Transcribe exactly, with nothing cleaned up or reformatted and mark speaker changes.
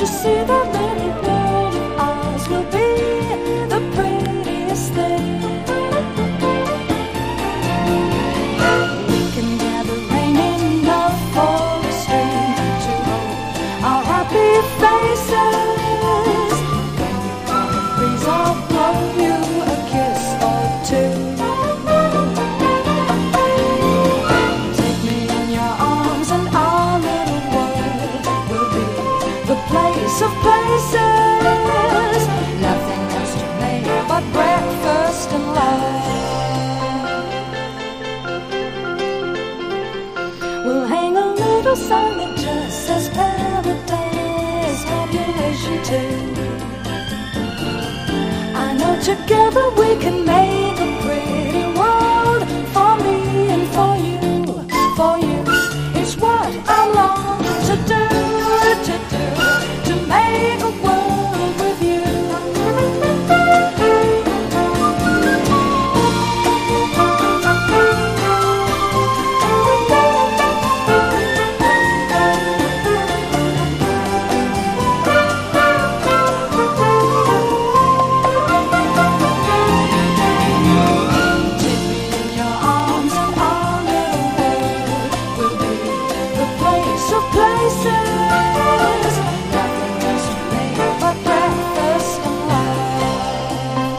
Speaker 1: see that many pretty eyes will be the prettiest thing. We can gather rain enough for a stream to hold our happy faces. When you want a breeze, I'll blow you a kiss or two. Take me in your arms and our little world will be the place of places. Nothing else to make but breakfast and love. We'll hang a little sign that just says paradise, population two. I know together we can